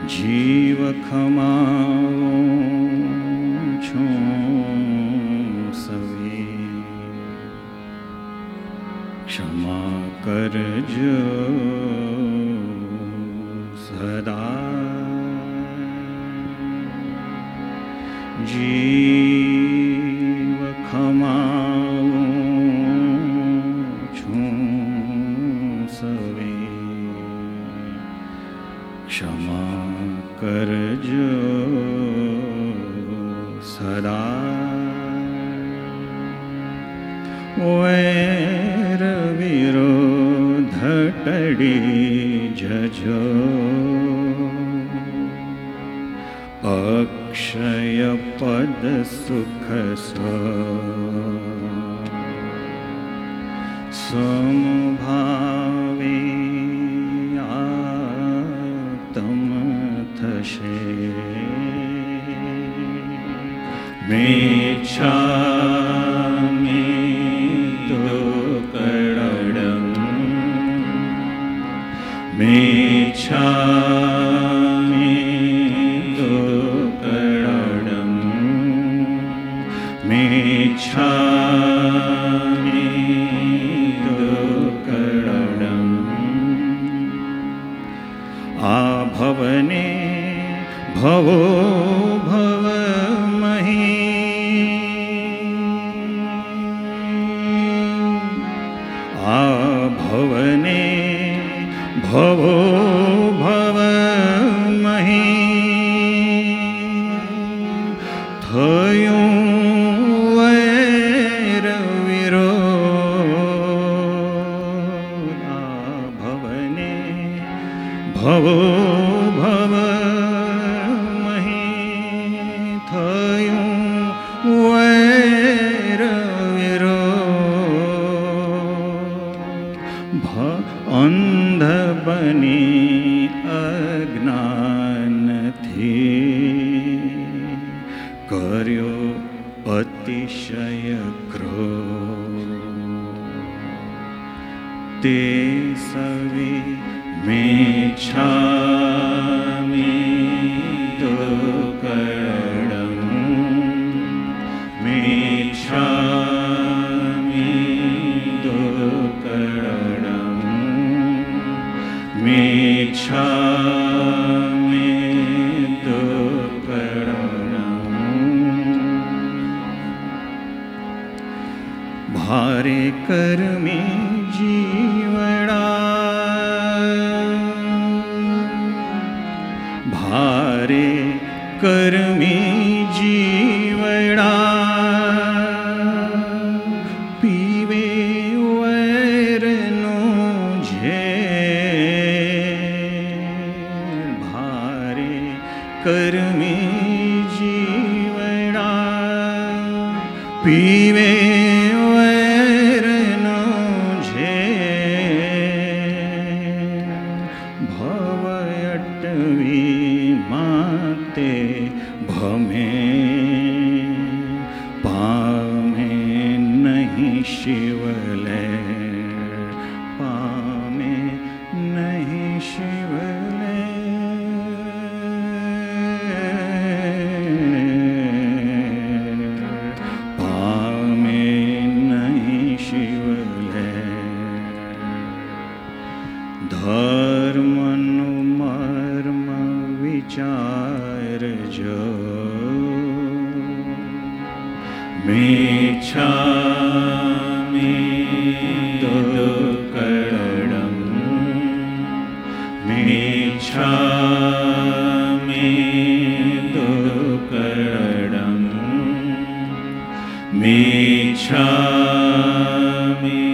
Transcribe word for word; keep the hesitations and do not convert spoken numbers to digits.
जीव खमाओ छूं सवे क्षमा करजो सदा जीव खमाओ छूं सवे क्षमा करजो सदा वैर विरोध टळी जजो अक्षय पद सुख समभावे आत्म थशे मेच्छामि दुक्कडम् मेच्छामि दुक्कडम् मेच्छामि दुक्कडम् आभवने भवो भवमहि आभवने भवो भवमहि थयुं वैर विरोध आभवने भवो भवमहि थयुं वैर विरोध अंध बनी अज्ञानथी कर्यो अतिशय क्रोध ते सवे मेच्छामि दुक्कडम् मेच्छामि दुक्कडम् मेच्छामि दुक्कडम् भारे कर्मे जीवड़ा भारे कर्मे जीवड़ा पीवे वैरनो झेर भारे कर्मे जीवड़ा पीवे वैरनो झेर भवयटवी माते भमे पामे नहीं शिवले पामे नहीं शिवले पामे नहीं शिवले धर्मनु मर्म विचार जो मेच्छामि दुक्कडम् मेच्छामि दुक्कडम् मेच्छामि